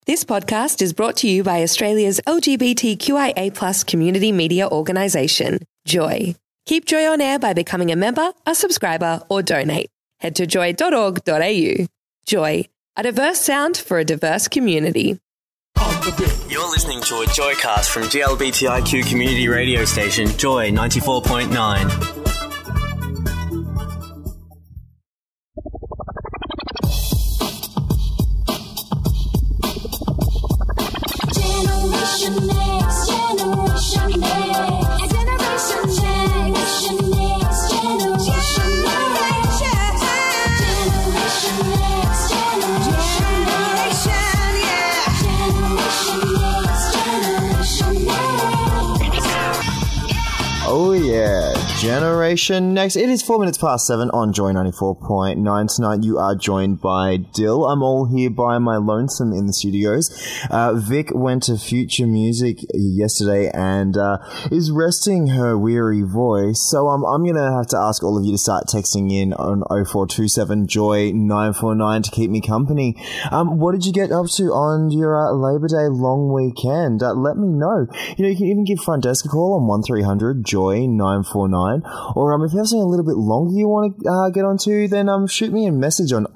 This podcast is brought to you by Australia's LGBTQIA+ community media organisation, Joy. Keep Joy on air by becoming a member, a subscriber, or donate. Head to joy.org.au. Joy, a diverse sound for a diverse community. You're listening to a Joycast from GLBTIQ community radio station, Joy 94.9. Generation Next, Generation Next, Generation Next, Generation Next, Generation Next, Generation Next, Generation Next. Oh yeah, Generation Next. It is 4 minutes past 7 on Joy 94.9. Tonight you are joined by Dill. I'm all here by my lonesome in the studios. Vic went to Future Music yesterday and is resting her weary voice. So I'm going to have to ask all of you to start texting in on 0427 Joy 949 to keep me company. What did you get up to on your Labor Day long weekend? Let me know. You know, you can even give Front Desk a call on 1300 Joy 949. Or if you have something a little bit longer you want to get onto, then shoot me a message on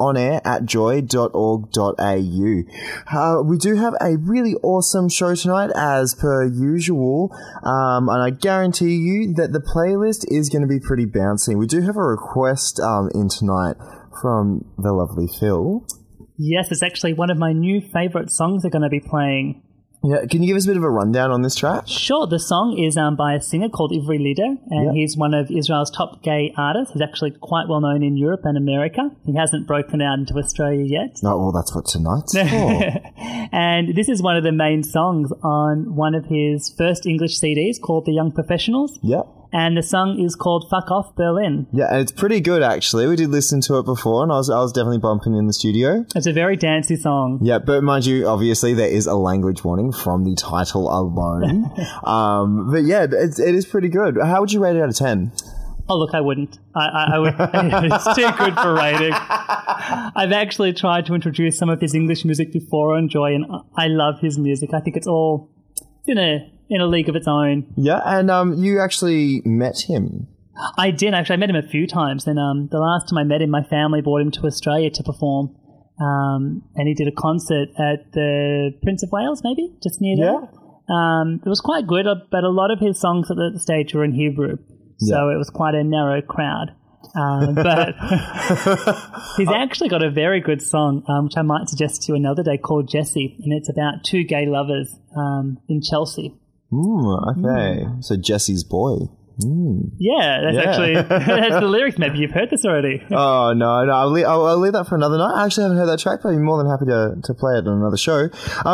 onair@joy.org.au. We do have a really awesome show tonight, as per usual, and I guarantee you that the playlist is going to be pretty bouncy. We do have a request in tonight from the lovely Phil. Yes, it's actually one of my new favourite songs they're going to be playing. Yeah, can you give us a bit of a rundown on this track? Sure. The song is by a singer called Ivry Lider, and he's one of Israel's top gay artists. He's actually quite well known in Europe and America. He hasn't broken out into Australia yet. Oh, well, that's what tonight's for. And this is one of the main songs on one of his first English CDs called The Young Professionals. Yep. And the song is called Fuck Off Berlin. Yeah, and it's pretty good, actually. We did listen to it before, and I was definitely bumping in the studio. It's a very dancey song. Yeah, but mind you, obviously, there is a language warning from the title alone. But yeah, it is pretty good. How would you rate it out of 10? Oh, look, I wouldn't. I would. It's too good for rating. I've actually tried to introduce some of his English music before on Joy, and I love his music. I think it's all in a league of its own. Yeah, and you actually met him. I did, actually. I met him a few times, and the last time I met him, my family brought him to Australia to perform, and he did a concert at the Prince of Wales, maybe, just near there. It was quite good, but a lot of his songs at the stage were in Hebrew, so it was quite a narrow crowd. But he's actually got a very good song, which I might suggest to you another day, called Jessie, and it's about two gay lovers in Chelsea. Okay. So Jesse's boy. Yeah, that's actually that's the lyrics. Maybe you've heard this already. Oh, no. I'll leave that for another night. I actually haven't heard that track, but I'd be more than happy to play it on another show.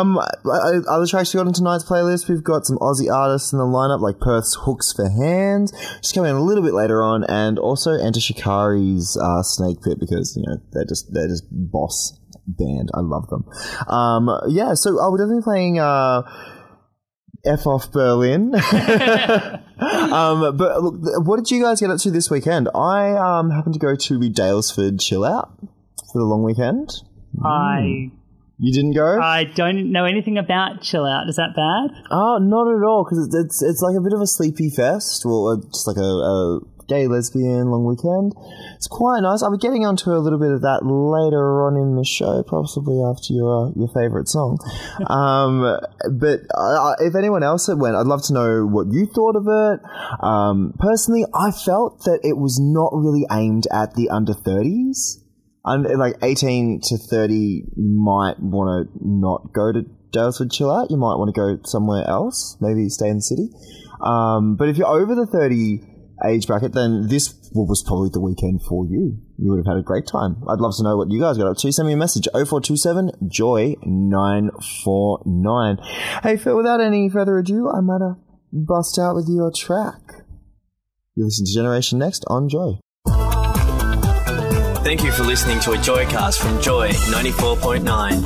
Other tracks we got on tonight's playlist, we've got some Aussie artists in the lineup, like Perth's Hooks for Hands, just coming in a little bit later on, and also Enter Shikari's Snake Pit, because, you know, they're just boss band. I love them. Yeah, so we're definitely playing F Off Berlin. But look, what did you guys get up to this weekend? I happened to go to the Daylesford Chill Out for the long weekend. You didn't go? I don't know anything about Chill Out. Is that bad? Oh, not at all, because it's like a bit of a sleepy fest. Well, just like a gay lesbian long weekend. It's quite nice. I'll be getting onto a little bit of that later on in the show, possibly after your favourite song. But if anyone else had went, I'd love to know what you thought of it. Personally, I felt that it was not really aimed at the under 30s. Like 18 to 30, you might want to not go to Daylesford Chill Out. You might want to go somewhere else, maybe stay in the city. But if you're over the 30 age bracket, then this was probably the weekend for you. You would have had a great time. I'd love to know what you guys got up to. Send me a message, 0427 Joy 949. Hey Phil, without any further ado, I might bust out with your track. You listen to Generation Next on Joy. Thank you for listening to a Joycast from Joy 94.9.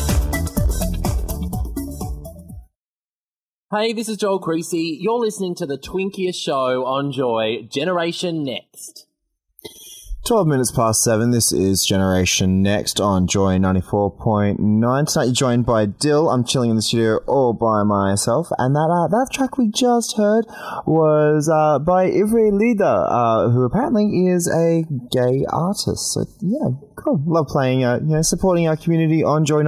Hey, this is Joel Creasy. You're listening to the twinkiest show on Joy, Generation Next. 12 minutes past 7. This is Generation Next on Joy 94.9. Tonight you're joined by Dill. I'm chilling in the studio all by myself. And that track we just heard was by Ivry Lida, who apparently is a gay artist. So, yeah, cool. Love playing, supporting our community on Joy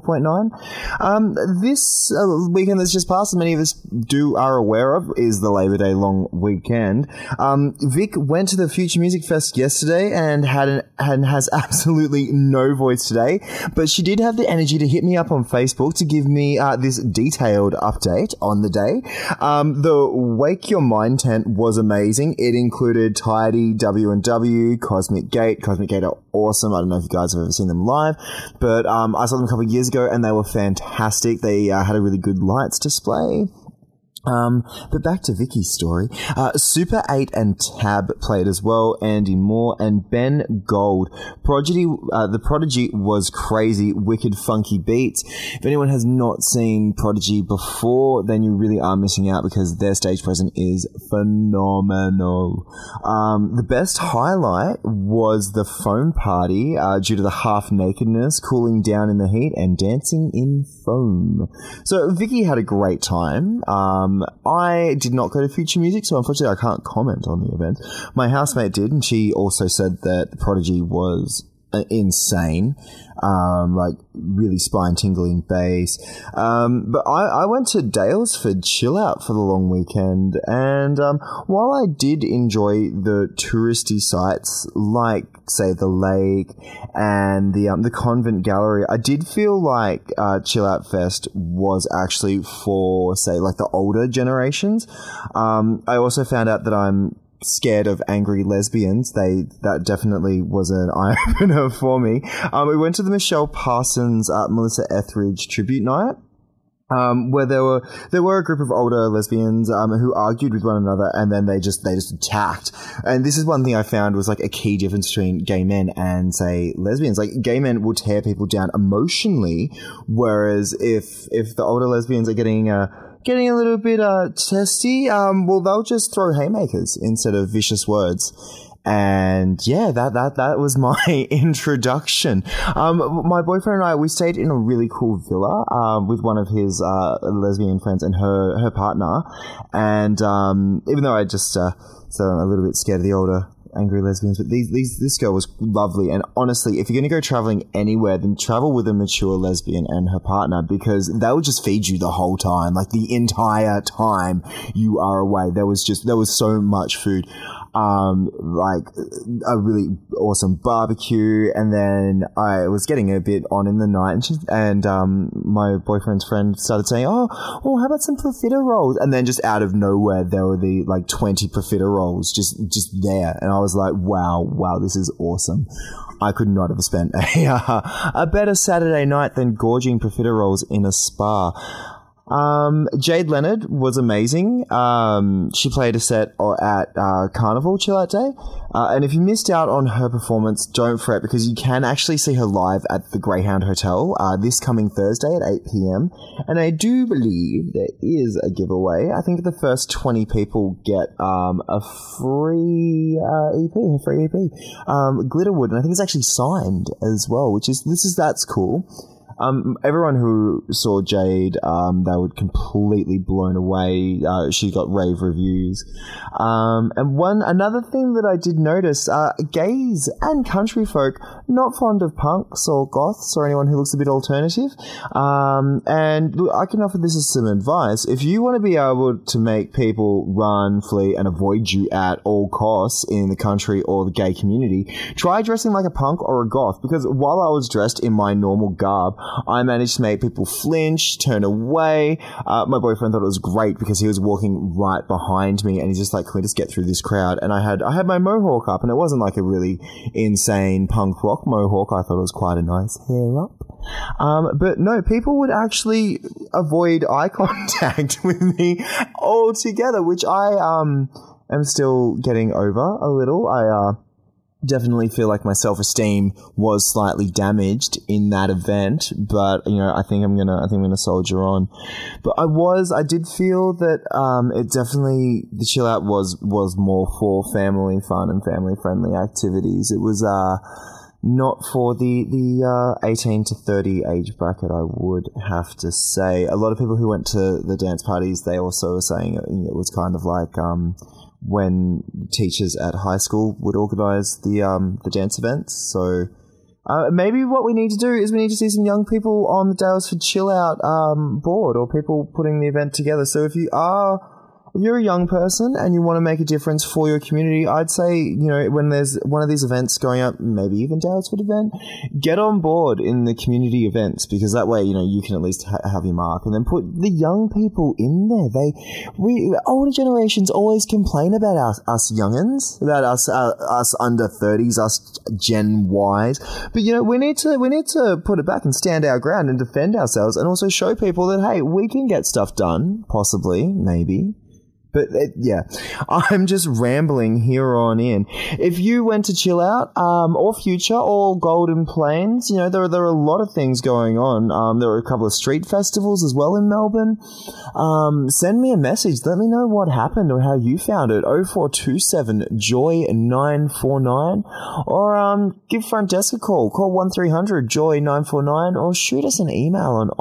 94.9. This weekend that's just passed, as many of us are aware of, is the Labor Day long weekend. Vic went to the Future Music Fest yesterday and has absolutely no voice today, but she did have the energy to hit me up on Facebook to give me this detailed update on the day. The Wake Your Mind tent was amazing. It included Tidy, W&W, Cosmic Gate. Cosmic Gate are awesome. I don't know if you guys have ever seen them live, but I saw them a couple of years ago and they were fantastic. They had a really good lights display. But back to Vicky's story. Super 8 and Tab played as well, Andy Moore and Ben Gold. The Prodigy was crazy, wicked, funky beats. If anyone has not seen Prodigy before, then you really are missing out because their stage presence is phenomenal. The best highlight was the foam party, due to the half nakedness, cooling down in the heat and dancing in foam. So Vicky had a great time. I did not go to Future Music, so unfortunately I can't comment on the event. My housemate did, and she also said that the Prodigy was insane, like really spine-tingling bass. But I went to Daylesford Chill Out for the long weekend, and while I did enjoy the touristy sites like, say, the lake and the Convent Gallery, I did feel like Chill Out Fest was actually for, say, like the older generations. I also found out that I'm scared of angry lesbians. That definitely was an eye-opener for me. We went to the Michelle Parsons, Melissa Etheridge tribute night, where there were a group of older lesbians who argued with one another, and then they just attacked. And this is one thing I found was like a key difference between gay men and, say, lesbians. Like, gay men will tear people down emotionally, whereas if the older lesbians are getting a little bit testy, well, they'll just throw haymakers instead of vicious words. And yeah, that was my introduction. My boyfriend and I, we stayed in a really cool villa with one of his lesbian friends and her partner. And even though I just so I'm a little bit scared of the older angry lesbians, but this girl was lovely. And honestly, if you're going to go traveling anywhere, then travel with a mature lesbian and her partner, because they'll just feed you the whole time, like the entire time you are away. There was so much food. Like a really awesome barbecue, and then I was getting a bit on in the night, and my boyfriend's friend started saying, "Oh, well, how about some profiterole?" And then just out of nowhere, there were the 20 profiteroles just there, and I was like, "Wow, this is awesome." I could not have spent a better Saturday night than gorging profiteroles in a spa. Jade Leonard was amazing. She played a set at Carnival Chill Out Day. And if you missed out on her performance, don't fret, because you can actually see her live at the Greyhound Hotel this coming Thursday at 8 p.m. And I do believe there is a giveaway. I think the first 20 people get a free EP. Glitterwood, and I think it's actually signed as well, that's cool. Everyone who saw Jade, they were completely blown away. She got rave reviews. And another thing that I did notice, gays and country folk not fond of punks or goths or anyone who looks a bit alternative. And look, I can offer this as some advice. If you want to be able to make people run, flee, and avoid you at all costs in the country or the gay community, try dressing like a punk or a goth, because while I was dressed in my normal garb, I managed to make people flinch, turn away. My boyfriend thought it was great because he was walking right behind me, and he's just like, "Can we just get through this crowd?" And I had my mohawk up, and it wasn't like a really insane punk rock mohawk. I thought it was quite a nice hair up. But no, people would actually avoid eye contact with me altogether, which I am still getting over a little. definitely feel like my self-esteem was slightly damaged in that event, but I think I'm gonna soldier on. But I did feel that it definitely, the chill out was more for family fun and family friendly activities. It was not for the 18 to 30 age bracket, I would have to say. A lot of people who went to the dance parties, they also were saying it was kind of like when teachers at high school would organise the dance events. So maybe what we need to do is we need to see some young people on the Daylesford Chill Out board, or people putting the event together. So if you're a young person and you want to make a difference for your community, I'd say, when there's one of these events going up, maybe even Daylesford event, get on board in the community events, because that way, you can at least have your mark, and then put the young people in there. Older generations always complain about us youngins, about us under 30s, us Gen Ys. But, we need to put it back and stand our ground and defend ourselves, and also show people that, hey, we can get stuff done, possibly, maybe. But yeah, I'm just rambling here on in. If you went to Chill Out, or Future, or Golden Plains, there are a lot of things going on. There are a couple of street festivals as well in Melbourne. Send me a message. Let me know what happened or how you found it. 0427 Joy 949, or give front desk a call. Call 1300 Joy 949, or shoot us an email on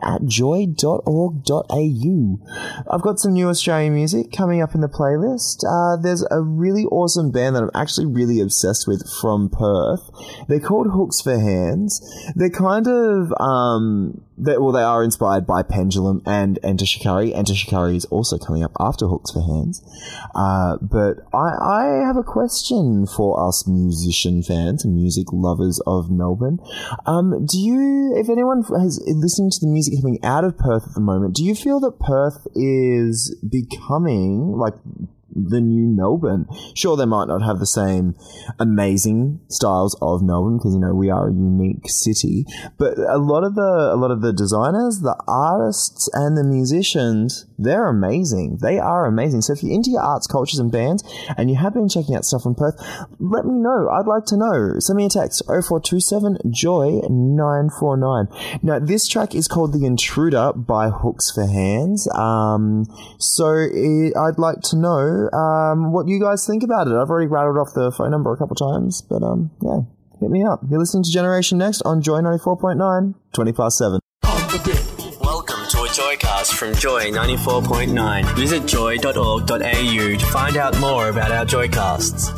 onair@joy.org.au. I've got some new Australian music coming up in the playlist. There's a really awesome band that I'm actually really obsessed with from Perth. They're called Hooks for Hands. They're kind of they are inspired by Pendulum and Enter Shikari. Enter Shikari is also coming up after Hooks for Hands. But I have a question for us musician fans and music lovers of Melbourne. If anyone is listening to the music coming out of Perth at the moment, do you feel that Perth is becoming like the new Melbourne? Sure, they might not have the same amazing styles of Melbourne, because we are a unique city, but a lot of the designers, the artists, and the musicians, they're amazing. They are amazing. So if you're into your arts, cultures, and bands, and you have been checking out stuff from Perth, let me know. I'd like to know. Send me a text, 0427 Joy 949. Now, this track is called The Intruder by Hooks for Hands. I'd like to know what you guys think about it. I've already rattled off the phone number a couple times, but yeah, hit me up. You're listening to Generation Next on Joy 94.9, 20 past 7. Welcome to a Joycast from Joy 94.9. Visit joy.org.au to find out more about our Joycasts.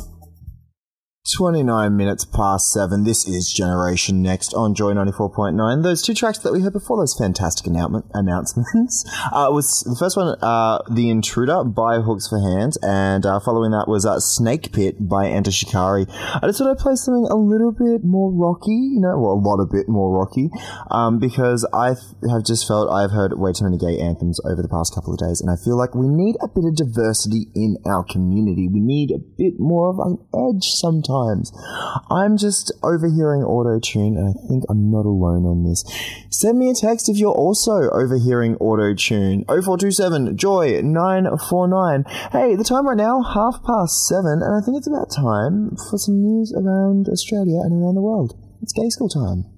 29 minutes past 7. This is Generation Next on Joy 94.9. Those two tracks that we heard before, those fantastic announcements, was the first one, The Intruder by Hooks for Hands, and following that was Snake Pit by Enter Shikari. I just thought I'd play something a little bit more rocky, a bit more rocky, because I have just felt I've heard way too many gay anthems over the past couple of days, and I feel like we need a bit of diversity in our community. We need a bit more of an edge sometimes. I'm just overhearing auto-tune, and I think I'm not alone on this. Send me a text if you're also overhearing auto-tune. 0427 Joy 949. Hey, the time right now, 7:30, and I think it's about time for some news around Australia and around the world. It's gay school time.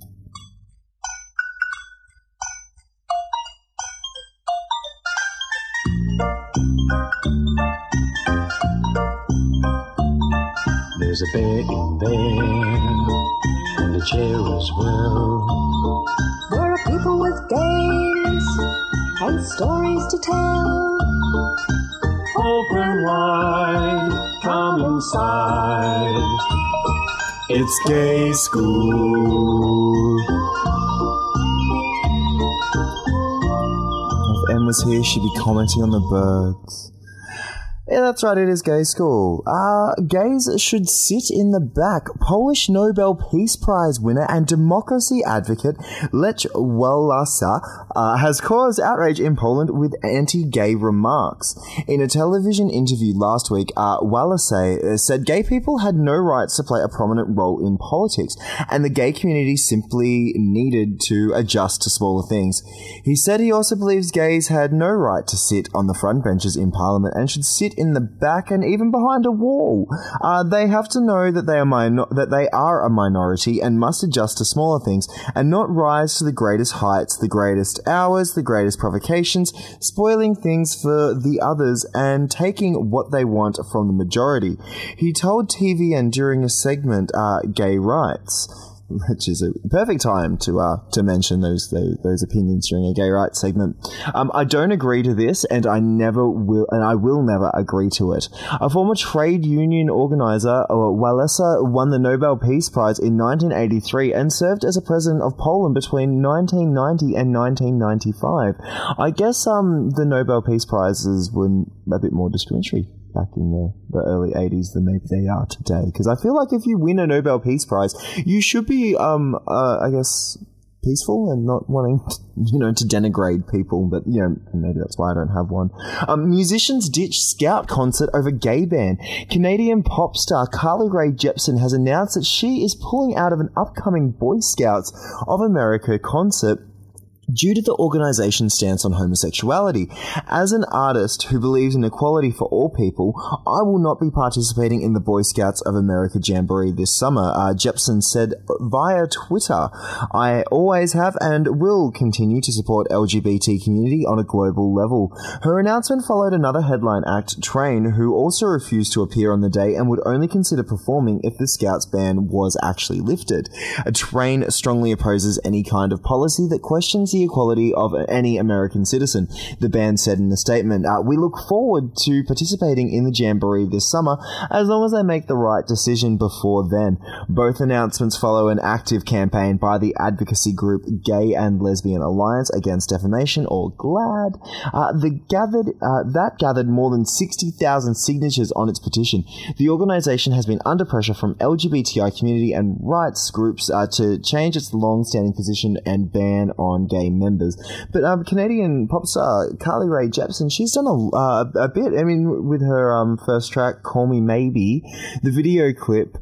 There's a bear in there, and a chair as well. There are people with games and stories to tell. Open wide, come inside. It's gay school. If Em was here, she'd be commenting on the birds. Yeah, that's right, it is gay school. Gays should sit in the back. Polish Nobel Peace Prize winner and democracy advocate Lech Walesa has caused outrage in Poland with anti-gay remarks. In a television interview last week, Walesa said gay people had no rights to play a prominent role in politics, and the gay community simply needed to adjust to smaller things. He said he also believes gays had no right to sit on the front benches in Parliament and should sit in the back, and even behind a wall. They have to know that they are a minority and must adjust to smaller things and not rise to the greatest heights, the greatest hours, the greatest provocations, spoiling things for the others and taking what they want from the majority. He told TVN during a segment, Gay Rights, which is a perfect time to mention those opinions during a gay rights segment. I don't agree to this, and I will never agree to it. A former trade union organizer, Walesa, won the Nobel Peace Prize in 1983 and served as a president of Poland between 1990 and 1995. I guess the Nobel Peace Prizes were a bit more discriminatory back in the early 80s than maybe they are today. Because I feel like if you win a Nobel Peace Prize, you should be, I guess, peaceful and not wanting, to denigrate people. But, maybe that's why I don't have one. Musicians ditch Scout concert over gay ban. Canadian pop star Carly Rae Jepsen has announced that she is pulling out of an upcoming Boy Scouts of America concert due to the organization's stance on homosexuality. As an artist who believes in equality for all people, I will not be participating in the Boy Scouts of America Jamboree this summer, Jepsen said via Twitter. I always have and will continue to support LGBT community on a global level. Her announcement followed another headline act, Train, who also refused to appear on the day and would only consider performing if the Scouts ban was actually lifted. Train strongly opposes any kind of policy that questions the equality of any American citizen, the band said in a statement. We look forward to participating in the Jamboree this summer as long as they make the right decision before then. Both announcements follow an active campaign by the advocacy group Gay and Lesbian Alliance Against Defamation, or GLAAD, that gathered more than 60,000 signatures on its petition. The organisation has been under pressure from LGBTI community and rights groups to change its long-standing position and ban on gay members. But Canadian pop star Carly Rae Jepsen, she's done a bit. I mean, with her first track, Call Me Maybe, the video clip,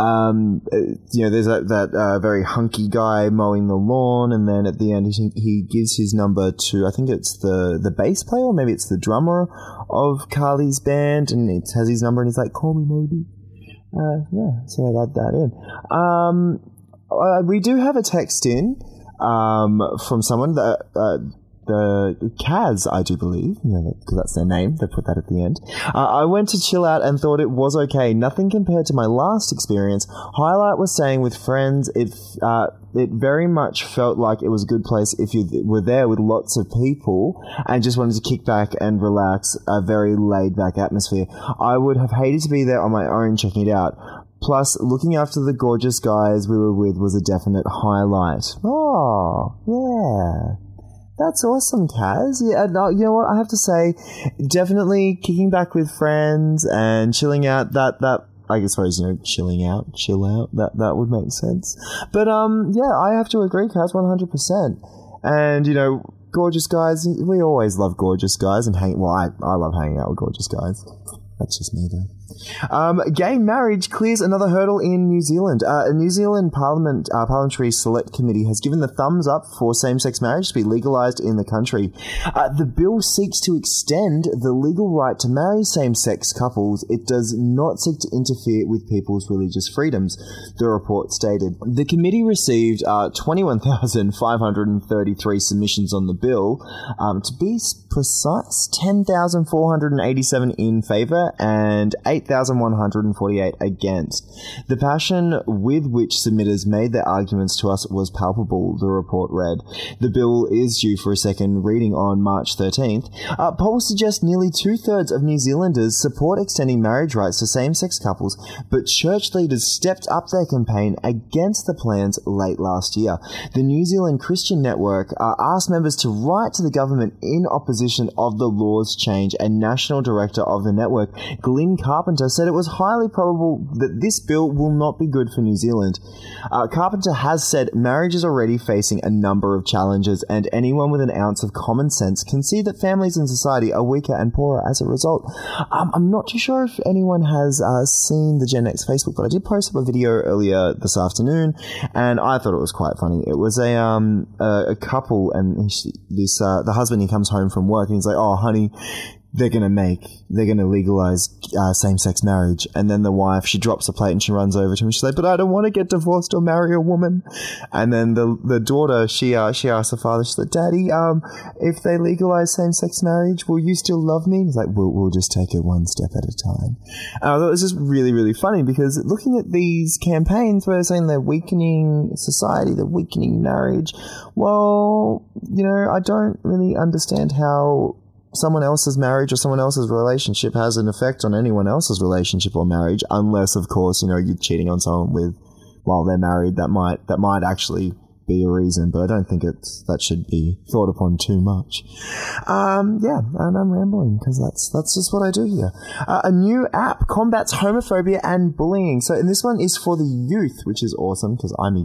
there's that very hunky guy mowing the lawn, and then at the end he gives his number to, I think it's the bass player, or maybe it's the drummer of Carly's band, and it has his number, and he's like, call me maybe. So I'd add that in. We do have a text in from someone that the Kaz, I do believe, because that's their name, they put that at the end. I went to chill out and thought it was okay. Nothing compared to my last experience. Highlight was staying with friends. It very much felt like it was a good place if you were there with lots of people and just wanted to kick back and relax, a very laid-back atmosphere. I would have hated to be there on my own checking it out. Plus, looking after the gorgeous guys we were with was a definite highlight. Oh, yeah. That's awesome, Kaz. Yeah, no, you know what? I have to say, definitely kicking back with friends and chilling out, that I suppose, chill out, that would make sense. But, I have to agree, Kaz, 100%. And, gorgeous guys, we always love gorgeous guys, and I love hanging out with gorgeous guys. That's just me, though. Gay marriage clears another hurdle in New Zealand. A New Zealand Parliamentary Select Committee has given the thumbs up for same-sex marriage to be legalised in the country. The bill seeks to extend the legal right to marry same-sex couples. It does not seek to interfere with people's religious freedoms, the report stated. The committee received 21,533 submissions on the bill. To be precise, 10,487 in favour and 8,148 against. The passion with which submitters made their arguments to us was palpable, the report read. The bill is due for a second reading on March 13th. Polls suggest nearly 2/3 of New Zealanders support extending marriage rights to same-sex couples, but church leaders stepped up their campaign against the plans late last year. The New Zealand Christian Network asked members to write to the government in opposition of the law's change, and National Director of the network, Glyn Carpenter, said it was highly probable that this bill will not be good for New Zealand. Carpenter has said marriage is already facing a number of challenges, and anyone with an ounce of common sense can see that families in society are weaker and poorer as a result. I'm not too sure if anyone has seen the Gen X Facebook, but I did post up a video earlier this afternoon, and I thought it was quite funny. It was a couple, and the husband, he comes home from work, and he's like, "Oh, honey, they're going to legalize same-sex marriage. And then the wife, she drops a plate and she runs over to him. She's like, but I don't want to get divorced or marry a woman. And then the daughter, she asks the father, she's like, Daddy, if they legalize same-sex marriage, will you still love me? He's like, we'll just take it one step at a time. And I thought it was just really, really funny because looking at these campaigns where they're saying they're weakening society, they're weakening marriage, well, I don't really understand how someone else's marriage or someone else's relationship has an effect on anyone else's relationship or marriage, unless, of course, you're cheating on someone while they're married. That might actually be a reason, but I don't think that should be thought upon too much. And I'm rambling because that's just what I do here. A new app combats homophobia and bullying. So, and this one is for the youth, which is awesome because I'm a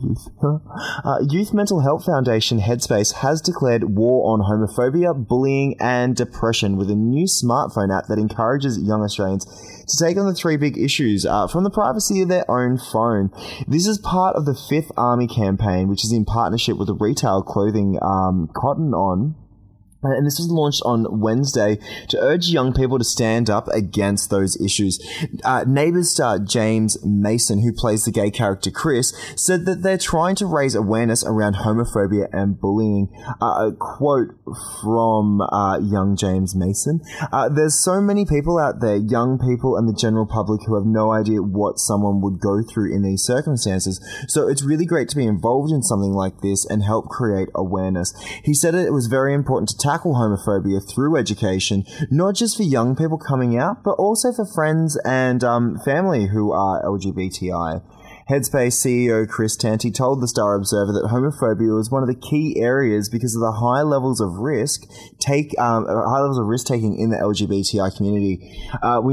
youth. Youth Mental Health Foundation Headspace has declared war on homophobia, bullying, and depression with a new smartphone app that encourages young Australians to take on the three big issues from the privacy of their own phone. This is part of the Fifth Army campaign, which is in partnership with the retail clothing Cotton On. And this was launched on Wednesday to urge young people to stand up against those issues. Neighbours star James Mason, who plays the gay character Chris, said that they're trying to raise awareness around homophobia and bullying. A quote from young James Mason. There's so many people out there, young people and the general public, who have no idea what someone would go through in these circumstances. So it's really great to be involved in something like this and help create awareness. He said it was very important to tackle homophobia through education, not just for young people coming out, but also for friends and family who are LGBTI. Headspace CEO Chris Tanti told the Star Observer that homophobia was one of the key areas because of the high levels of risk taking in the LGBTI community. We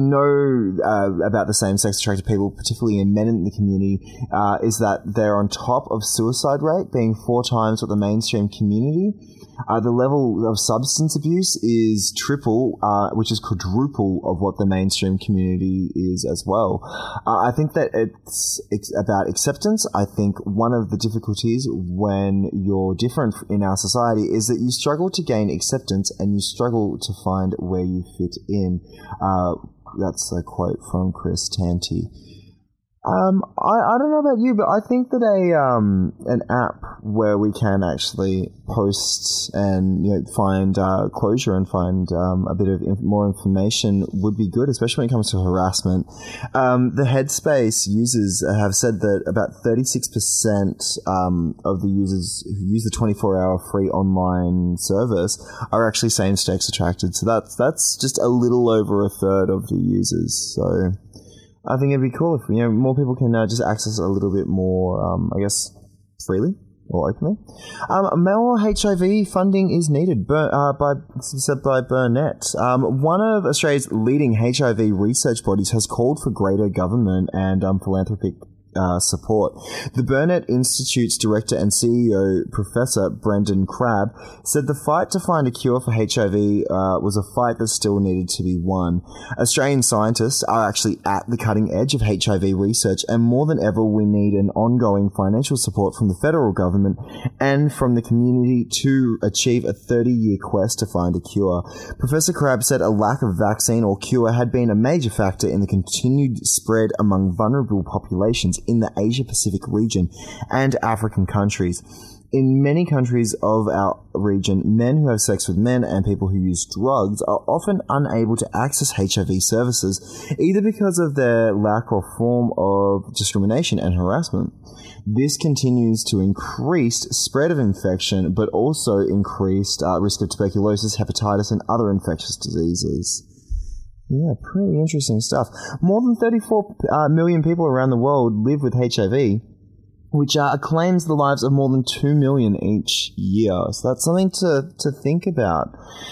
know about the same-sex attracted people, particularly in men in the community, is that they're on top of suicide rate, being 4 times what the mainstream community. The level of substance abuse is triple, which is quadruple of what the mainstream community is as well. I think that it's about acceptance. I think one of the difficulties when you're different in our society is that you struggle to gain acceptance and you struggle to find where you fit in. That's a quote from Chris Tanti. I don't know about you, but I think that an app where we can actually post and find closure and find a bit of more information would be good, especially when it comes to harassment. The Headspace users have said that about 36% of the users who use the 24-hour free online service are actually same-sex attracted. So that's just a little over a third of the users. So I think it'd be cool if more people can just access a little bit more, freely or openly. Male HIV funding is needed, said by Burnett. One of Australia's leading HIV research bodies has called for greater government and philanthropic support. The Burnett Institute's director and CEO, Professor Brendan Crabb, said the fight to find a cure for HIV was a fight that still needed to be won. Australian scientists are actually at the cutting edge of HIV research, and more than ever we need an ongoing financial support from the federal government and from the community to achieve a 30-year quest to find a cure. Professor Crabb said a lack of vaccine or cure had been a major factor in the continued spread among vulnerable populations in the Asia-Pacific region and African countries. In many countries of our region, men who have sex with men and people who use drugs are often unable to access HIV services, either because of their lack or form of discrimination and harassment. This continues to increase spread of infection, but also increased risk of tuberculosis, hepatitis, and other infectious diseases. Yeah, pretty interesting stuff. More than 34 million people around the world live with HIV, which claims the lives of more than 2 million each year. So that's something to think about.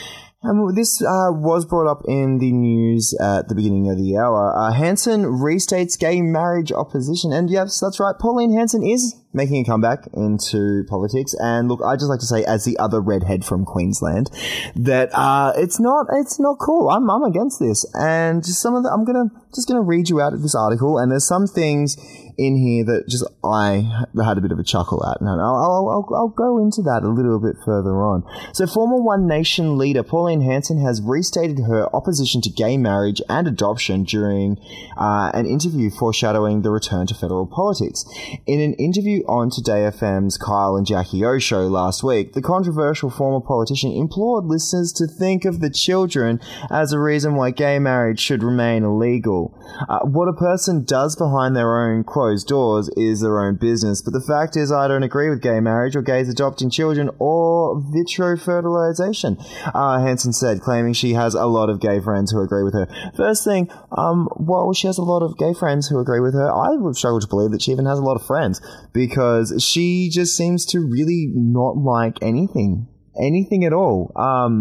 This was brought up in the news at the beginning of the hour. Hanson restates gay marriage opposition. And yes, that's right, Pauline Hanson is making a comeback into politics. And look, I'd just like to say, as the other redhead from Queensland, that it's not cool. I'm against this. And just I'm gonna read you out of this article. And there's some things in here that just I had a bit of a chuckle at, and I'll go into that a little bit further on. So, former One Nation leader Pauline Hanson has restated her opposition to gay marriage and adoption during an interview foreshadowing the return to federal politics. In an interview on Today FM's Kyle and Jackie O show last week, the controversial former politician implored listeners to think of the children as a reason why gay marriage should remain illegal. What a person does behind their own closed doors is their own business, but the fact is I don't agree with gay marriage or gays adopting children or vitro fertilization, Hanson said, claiming she has a lot of gay friends who agree with her. First thing, well, she has a lot of gay friends who agree with her. I would struggle to believe that she even has a lot of friends, because she just seems to really not like anything at all.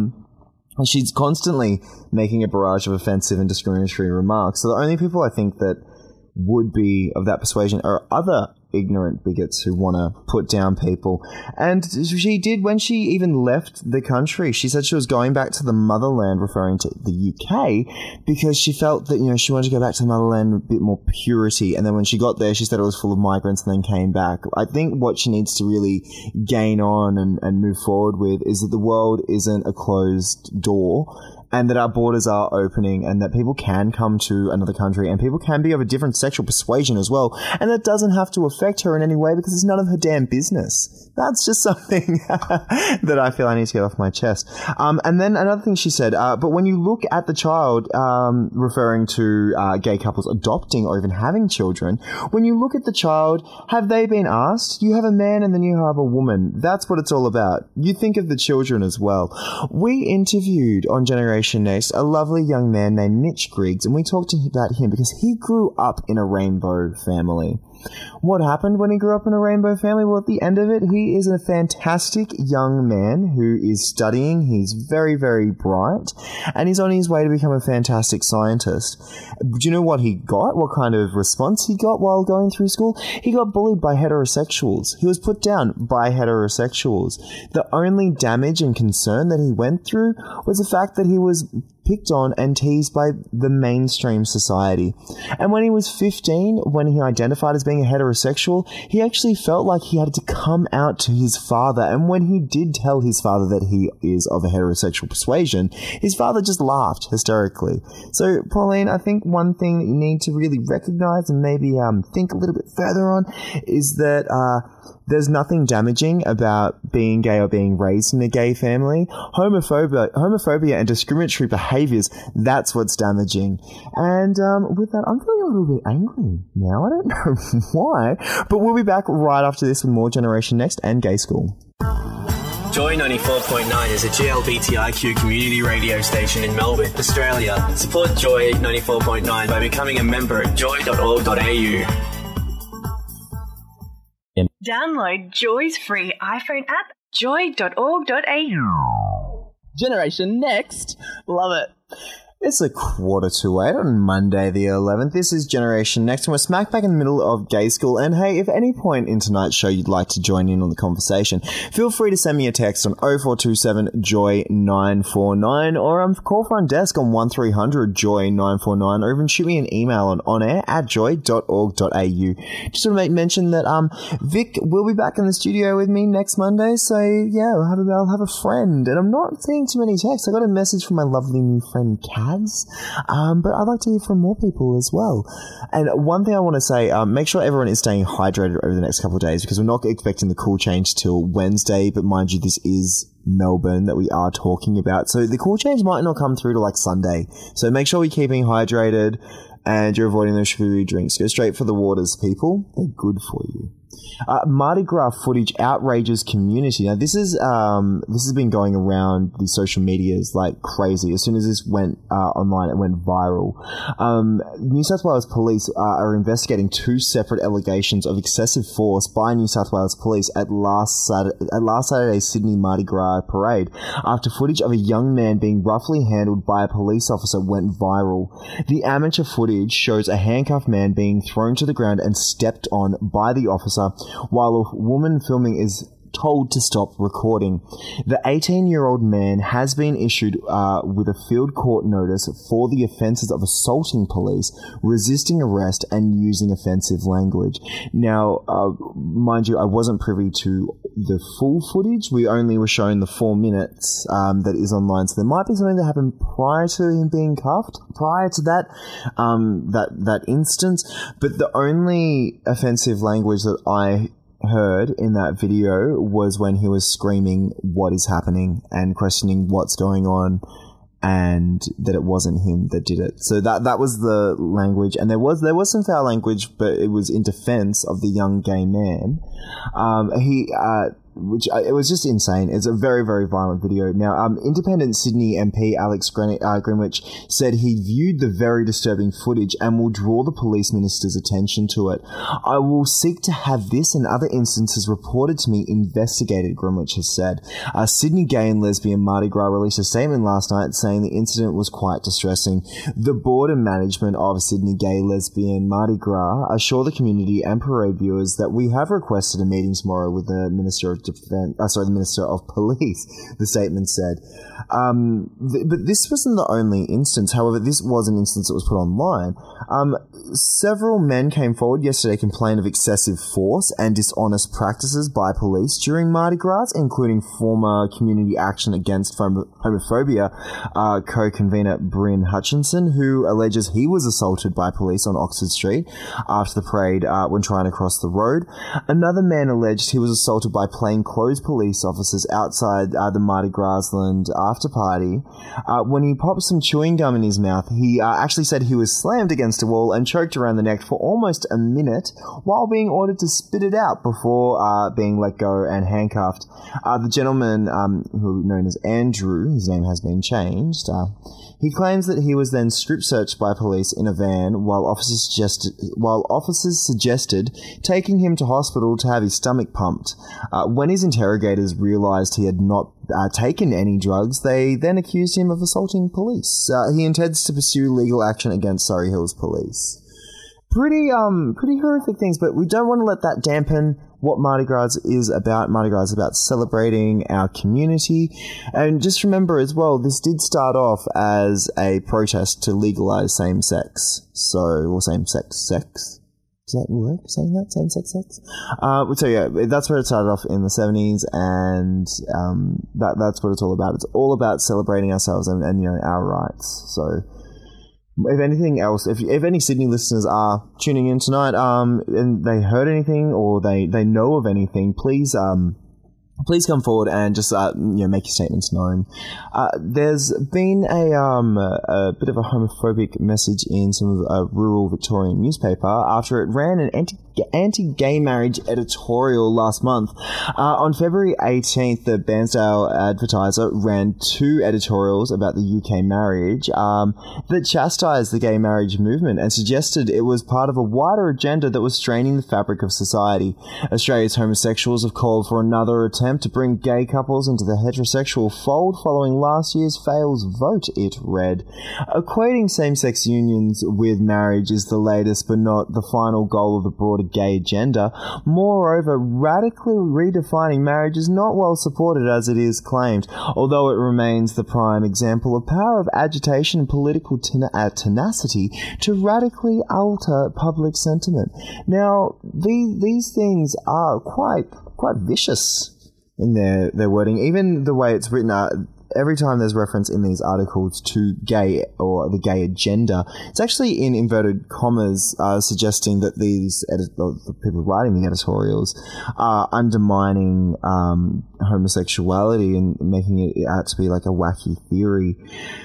And she's constantly making a barrage of offensive and discriminatory remarks. So the only people I think that would be of that persuasion are other ignorant bigots who want to put down people. And she did, when she even left the country, she said she was going back to the motherland, referring to the UK, because she felt that, she wanted to go back to the motherland with a bit more purity. And then when she got there, she said it was full of migrants and then came back. I think what she needs to really gain on and move forward with is that the world isn't a closed door, and that our borders are opening, and that people can come to another country, and people can be of a different sexual persuasion as well. And that doesn't have to affect her in any way, because it's none of her damn business. That's just something that I feel I need to get off my chest. And then another thing she said, but when you look at the child, referring to gay couples adopting or even having children, when you look at the child, have they been asked? You have a man and then you have a woman. That's what it's all about. You think of the children as well. We interviewed on Generation Next a lovely young man named Mitch Griggs, and we talked about him because he grew up in a rainbow family. What happened when he grew up in a rainbow family? Well, at the end of it, he is a fantastic young man who is studying. He's very, very bright, and he's on his way to become a fantastic scientist. Do you know what he got? What kind of response he got while going through school? He got bullied by heterosexuals. He was put down by heterosexuals. The only damage and concern that he went through was the fact that he was picked on and teased by the mainstream society. And when he was 15, when he identified as being a heterosexual, he actually felt like he had to come out to his father. And when he did tell his father that he is of a heterosexual persuasion, his father just laughed hysterically. So, Pauline, I think one thing that you need to really recognize and maybe think a little bit further on is that there's nothing damaging about being gay or being raised in a gay family. Homophobia and discriminatory behaviors, that's what's damaging. And with that, I'm feeling a little bit angry now. I don't know why. But we'll be back right after this with more Generation Next and Gay School. Joy 94.9 is a GLBTIQ community radio station in Melbourne, Australia. Support Joy 94.9 by becoming a member at joy.org.au. Download Joy's free iPhone app, joy.org.au. Generation Next. Love it. It's 7:45 on Monday the 11th. This is Generation Next, and we're smack back in the middle of Gay School. And hey, if at any point in tonight's show you'd like to join in on the conversation, feel free to send me a text on 0427-JOY-949, or call front desk on 1300-JOY-949, or even shoot me an email on onair@joy.org.au. Just want to make mention that Vic will be back in the studio with me next Monday, so yeah, I'll have a friend. And I'm not seeing too many texts. I got a message from my lovely new friend Kat. But I'd like to hear from more people as well. And one thing I want to say, make sure everyone is staying hydrated over the next couple of days, because we're not expecting the cool change till Wednesday, but mind you, this is Melbourne that we are talking about, so the cool change might not come through till Sunday. So make sure we're keeping hydrated and you're avoiding those sugary drinks. Go straight for the waters, people. They're good for you. Mardi Gras footage outrages community. Now, this has been going around the social medias like crazy. As soon as this went online, it went viral. New South Wales police are investigating two separate allegations of excessive force by New South Wales police at last Saturday's Sydney Mardi Gras parade, after footage of a young man being roughly handled by a police officer went viral. The amateur footage shows a handcuffed man being thrown to the ground and stepped on by the officer while a woman filming is told to stop recording. The 18-year-old man has been issued with a field court notice for the offences of assaulting police, resisting arrest, and using offensive language. Now, mind you, I wasn't privy to the full footage. We only were shown the 4 minutes that is online, so there might be something that happened prior to him being cuffed, prior to that instance, but the only offensive language that I heard in that video was when he was screaming what is happening and questioning what's going on, and that it wasn't him that did it. So that was the language, and there was some foul language, but it was in defense of the young gay man. It was just insane. It's a very, very violent video. Now, Independent Sydney MP Alex Greenwich said he viewed the very disturbing footage and will draw the police minister's attention to it. I will seek to have this and other instances reported to me investigated, Greenwich has said. Sydney Gay and Lesbian Mardi Gras released a statement last night saying the incident was quite distressing. The board and management of Sydney Gay Lesbian Mardi Gras assure the community and parade viewers that we have requested a meeting tomorrow with the Minister of the Minister of Police, the statement said. But this wasn't the only instance. However, this was an instance that was put online. Several men came forward yesterday complaining of excessive force and dishonest practices by police during Mardi Gras, including former Community Action Against Homophobia co-convener Bryn Hutchinson, who alleges he was assaulted by police on Oxford Street after the parade when trying to cross the road. Another man alleged he was assaulted by plainclothes police officers outside the Mardi Grasland after party. When he popped some chewing gum in his mouth, he actually said he was slammed against a wall and choked around the neck for almost a minute while being ordered to spit it out before being let go and handcuffed. The gentleman, who known as Andrew, his name has been changed, he claims that he was then strip searched by police in a van while officers suggested taking him to hospital to have his stomach pumped. When his interrogators realised he had not taken any drugs, they then accused him of assaulting police. He intends to pursue legal action against Surrey Hills Police. Pretty horrific things, but we don't want to let that dampen what Mardi Gras is about. Mardi Gras is about celebrating our community. And just remember as well, this did start off as a protest to legalize same-sex. Or same-sex sex. Does that work, saying that? Same-sex sex? So yeah, that's where it started off in the 70s, and that's what it's all about. It's all about celebrating ourselves and our rights. So if anything else, if any Sydney listeners are tuning in tonight, and they heard anything or they know of anything, please come forward and just make your statements known. There's been a bit of a homophobic message in some of a rural Victorian newspaper after it ran an anti-gay marriage editorial last month. On February 18th, the Bairnsdale Advertiser ran 2 editorials about the UK marriage that chastised the gay marriage movement and suggested it was part of a wider agenda that was straining the fabric of society. Australia's homosexuals have called for another attempt to bring gay couples into the heterosexual fold following last year's fails vote, it read. Equating same-sex unions with marriage is the latest but not the final goal of the broader gay agenda. Moreover, radically redefining marriage is not well supported as it is claimed, although it remains the prime example of power of agitation and political tenacity to radically alter public sentiment. Now, these things are quite vicious in their wording. Even the way it's written, every time there's reference in these articles to gay or the gay agenda, it's actually in inverted commas, suggesting that the people writing the editorials are undermining homosexuality and making it out to be like a wacky theory.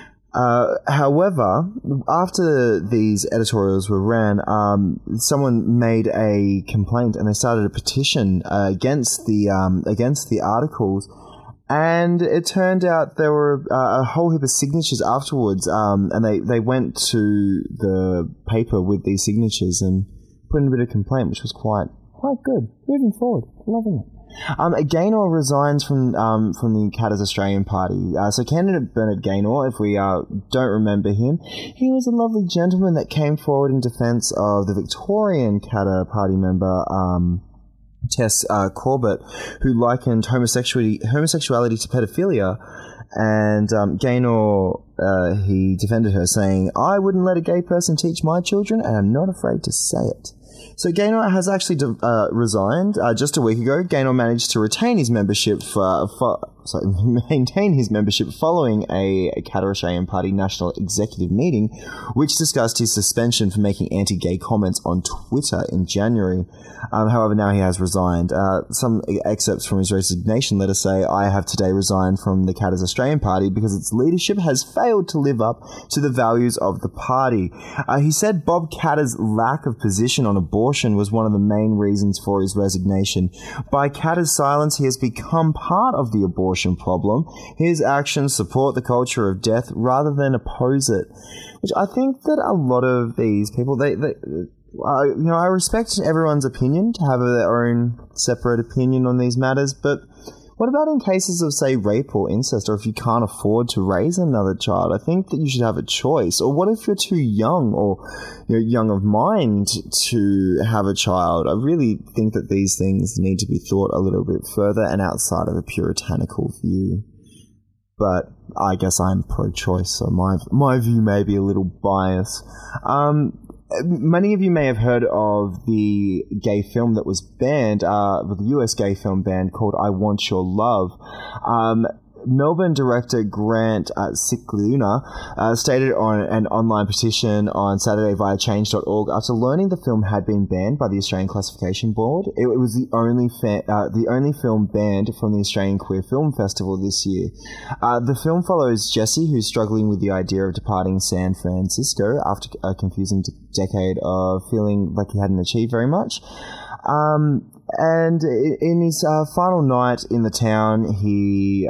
However, after these editorials were ran, someone made a complaint and they started a petition against the articles. And it turned out there were a whole heap of signatures afterwards, and they went to the paper with these signatures and put in a bit of complaint, which was quite good. Moving forward, loving it. Gaynor resigns from the Katter's Australian Party. So candidate Bernard Gaynor, if we don't remember him, he was a lovely gentleman that came forward in defence of the Victorian Katter Party member, Tess Corbett, who likened homosexuality to pedophilia. And Gaynor, he defended her, saying, "I wouldn't let a gay person teach my children, and I'm not afraid to say it." So Gaynor has actually resigned just a week ago. Gaynor managed to retain his membership maintain his membership following a Katter Australian Party national executive meeting, which discussed his suspension for making anti-gay comments on Twitter in January. However, now he has resigned. Some excerpts from his resignation letter say, "I have today resigned from the Katter's Australian Party because its leadership has failed to live up to the values of the party." He said Bob Katter's lack of position on abortion was one of the main reasons for his resignation. By Katter's silence, he has become part of the abortion problem. His actions support the culture of death rather than oppose it. Which I think that a lot of these people, I respect everyone's opinion to have their own separate opinion on these matters, but what about in cases of, say, rape or incest, or if you can't afford to raise another child? I think that you should have a choice. Or what if you're too young or young of mind to have a child? I really think that these things need to be thought a little bit further and outside of a puritanical view. But I guess I'm pro-choice, so my view may be a little biased. Many of you may have heard of the gay film that was banned, the US gay film banned called I Want Your Love. Melbourne director Grant Cicluna stated on an online petition on Saturday via change.org after learning the film had been banned by the Australian Classification Board. It was the only film banned from the Australian Queer Film Festival this year. The film follows Jesse, who's struggling with the idea of departing San Francisco after a confusing decade of feeling like he hadn't achieved very much. And in his final night in the town, he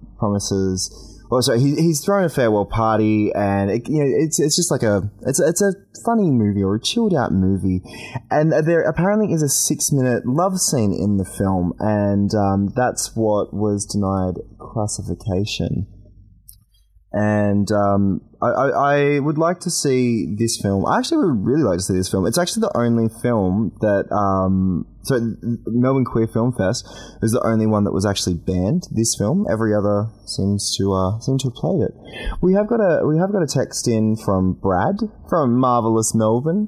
he's thrown a farewell party, and it's just like it's a funny movie or a chilled out movie, and there apparently is a 6-minute love scene in the film, and that's what was denied classification. And I would like to see this film. I actually would really like to see this film. It's actually the only film that Melbourne Queer Film Fest is the only one that was actually banned. This film, every other seems to have played it. We have got a text in from Brad from Marvelous Melbourne.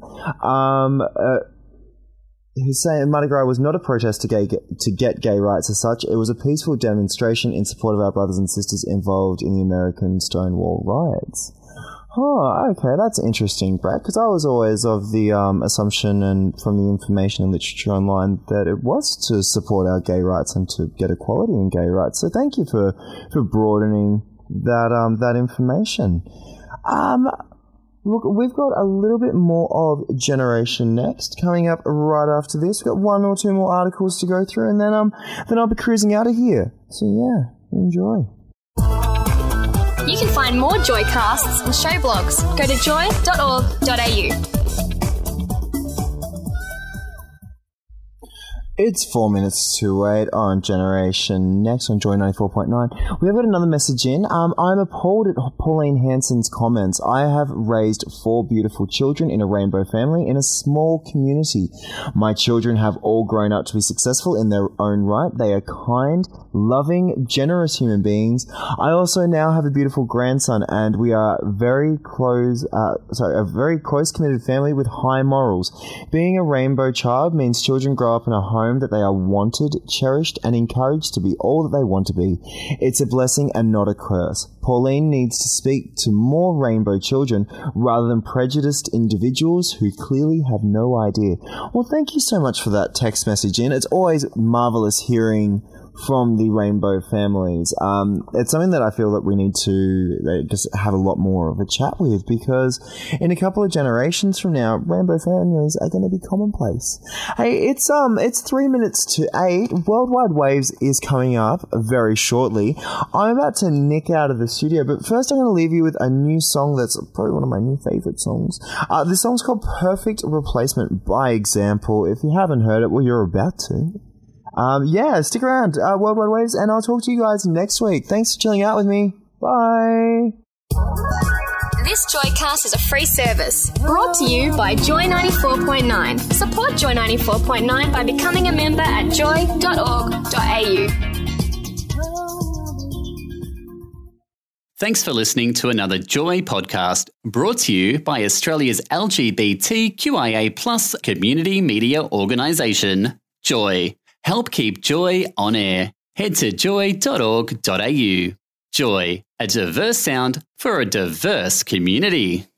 Who's saying Mardi Gras was not a protest to get gay rights as such. It was a peaceful demonstration in support of our brothers and sisters involved in the American Stonewall riots. Oh, okay, that's interesting, Brad, because I was always of the assumption and from the information and literature online that it was to support our gay rights and to get equality in gay rights. So thank you for broadening that information. Look, we've got a little bit more of Generation Next coming up right after this. We've got 1 or 2 more articles to go through, and then I'll be cruising out of here. So yeah, enjoy. You can find more Joycasts and show blogs. Go to joy.org.au. It's 4 minutes to 8 on Generation Next on Joy 94.9. We have got another message in. I'm appalled at Pauline Hanson's comments. I have raised 4 beautiful children in a rainbow family in a small community. My children have all grown up to be successful in their own right. They are kind, loving, generous human beings. I also now have a beautiful grandson, and we are a very close committed family with high morals. Being a rainbow child means children grow up in a home that they are wanted, cherished, and encouraged to be all that they want to be. It's a blessing and not a curse. Pauline needs to speak to more rainbow children rather than prejudiced individuals who clearly have no idea. Well, thank you so much for that text message in. It's always marvelous hearing from the rainbow families. It's something that I feel that we need to just have a lot more of a chat with, because in a couple of generations from now, rainbow families are going to be commonplace. Hey, it's 3 minutes to 8. Worldwide Waves is coming up very shortly. I'm about to nick out of the studio, but first I'm going to leave you with a new song that's probably one of my new favorite songs. This song's called Perfect Replacement by Example. If you haven't heard it, well, you're about to. Stick around, Worldwide Waves, and I'll talk to you guys next week. Thanks for chilling out with me. Bye. This Joycast is a free service brought to you by Joy 94.9. Support Joy 94.9 by becoming a member at joy.org.au. Thanks for listening to another Joy podcast brought to you by Australia's LGBTQIA+ community media organisation, Joy. Help keep Joy on air. Head to joy.org.au. Joy, a diverse sound for a diverse community.